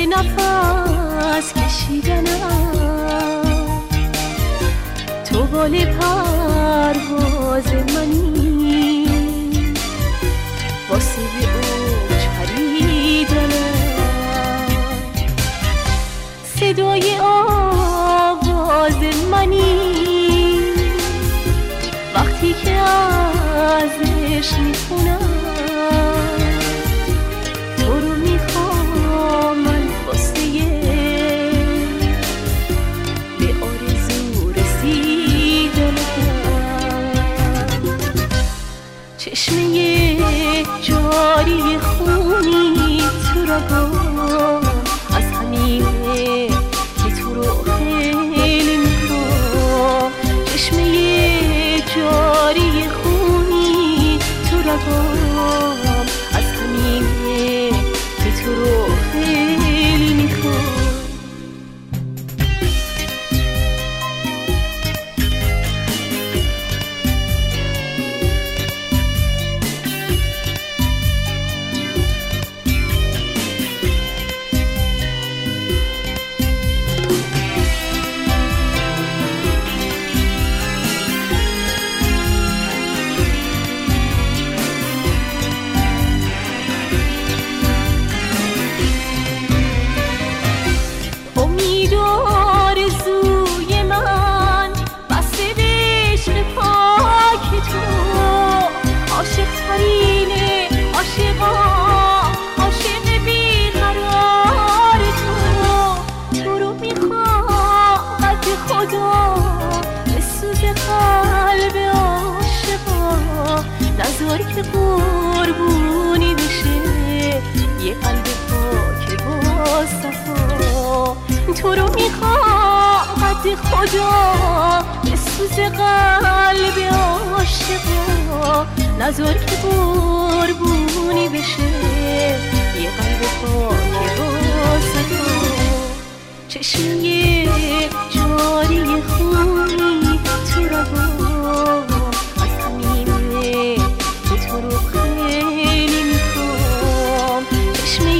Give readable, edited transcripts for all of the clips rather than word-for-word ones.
نفس کشیدنم، تو بال پرواز منی، واسه به اوج پریدنم، صدای آواز منی، وقتی که ازش میخونم تو رو میخوام من، واسه به آرزو رسیدنم، چشمه جاری خونی تو رگام، از همینه که تو رو خیلی میخوام، چشمه جاری خونی تو رگام، از همینه که تو رو خیلی میخوام. نذار که قربونی بشه یه قلب پاک با صفا، تو رو میخوام قد خدا بسوز قلب عاشقا، نذار که قربونی بشه یه قلب پاک با صفا، چشمه جاری خونی تو رگام، تو رو خیلی میخوام، چشمه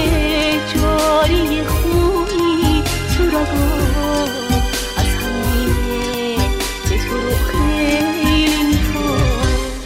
جاری خونی تو رگام، از همینه که تو رو خیلی میخوام.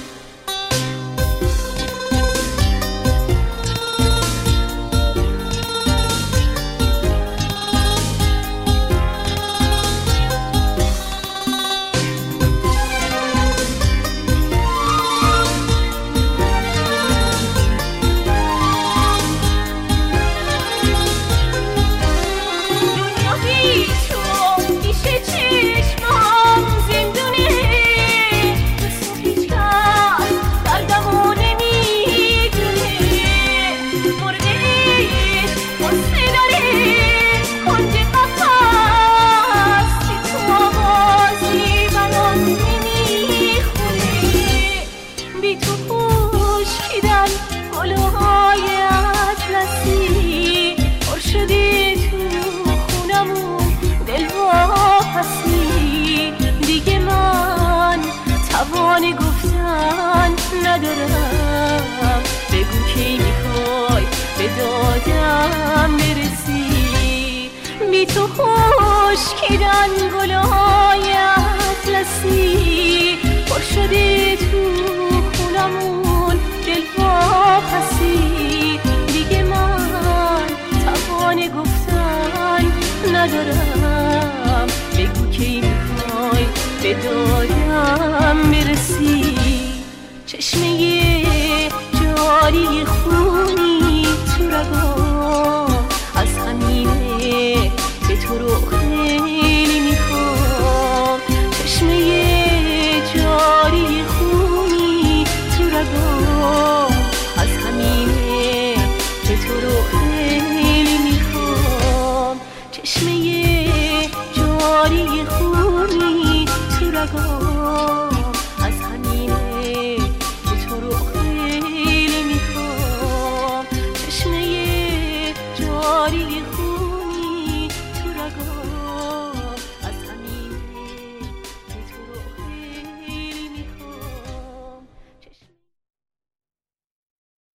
توان گفتن ندارم، بگو کی میخوای به دادم برسی، بی تو خشکیدن گلای اطلسی، پر شده تو خونمون دل واپسی، دیگه من توان گفتن ندارم، بگو کی میخوای به دادم برسی، چشمه